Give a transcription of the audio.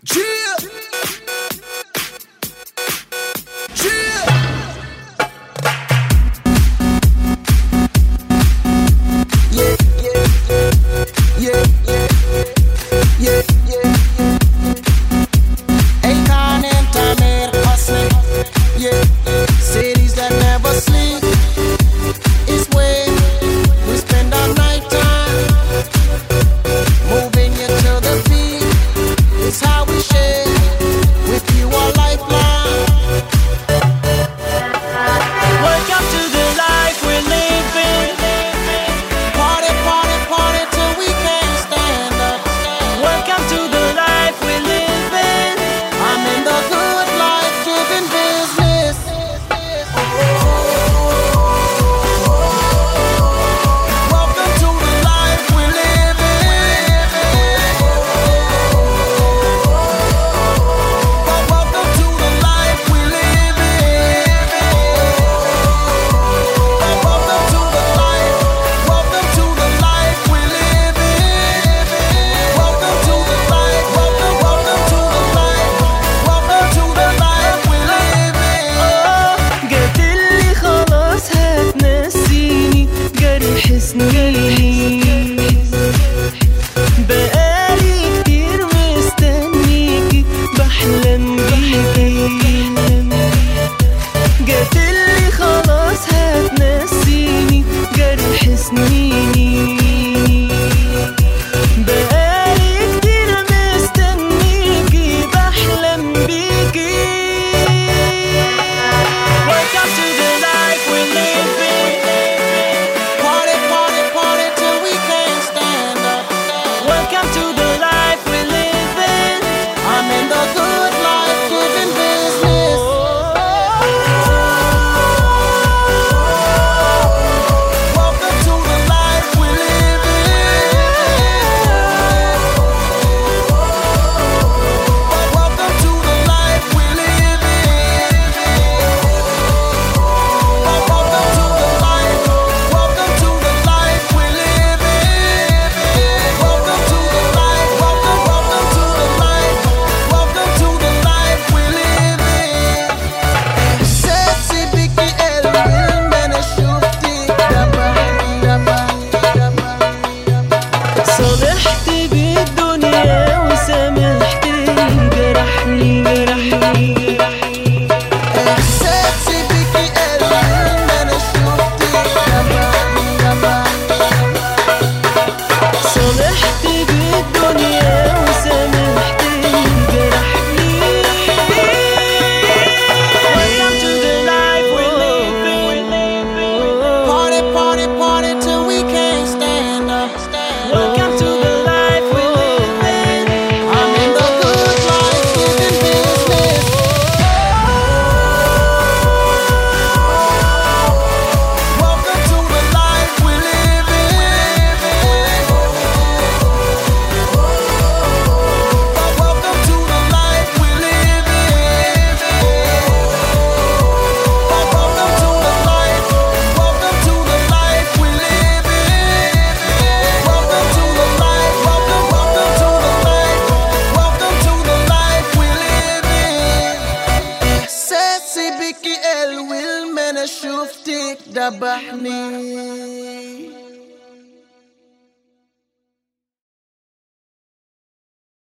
Chill. Chill. Yeah, yeah, yeah, yeah, yeah, yeah. Akon and Tamir hustling. Yeah, cities that never sleep. It's where we spend our night time, moving you to the beat. It's how we share with you our lifeline. Welcome to the life we're living. Party, party, party till we can't stand up. Welcome to the life we're living. I'm in the good life, giving business. Welcome to the life we're living. Welcome to the life we're living. Welcome to the life. Welcome to the life we're living. Welcome to the life. Welcome to the life. Welcome to the life we're living. قلتلي خلاص هتنسيني جرح سنيني، بقالي كتير مستنيكي بحلم بيكي. قلتلي خلاص هتنسيني جرح سنيني، بقالي كتير مستنيكي بحلم بيكي. Welcome to the life we're living. Party, party, party till we can't stand up. Welcome to the life we're living. I'm in the good life, giving business. Welcome to the life we're living. Welcome to the life we're living. Welcome to the life. Welcome to the life we're living. Welcome to the life. Welcome to the life. Welcome to the life we're living. Sexy Vicky Elwin, man, شفتي صالحت بالدنيا وسامحت اللي جرحني. Sexy Vicky Elwin, man, شفتي صالحت بالدنيا وسامحت اللي جرحني. Welcome to the life we're living. Party, party, party till we can't stand up. Welcome to the life we're living. I'm in the good life, giving business. Welcome to the life we're living. Welcome to the life we're living. Welcome to the life. Welcome to the life we're living. Welcome to the life. Welcome to the life. Welcome to the life we're living. إحساسي بك الويل ما أنا شفتك دبحني.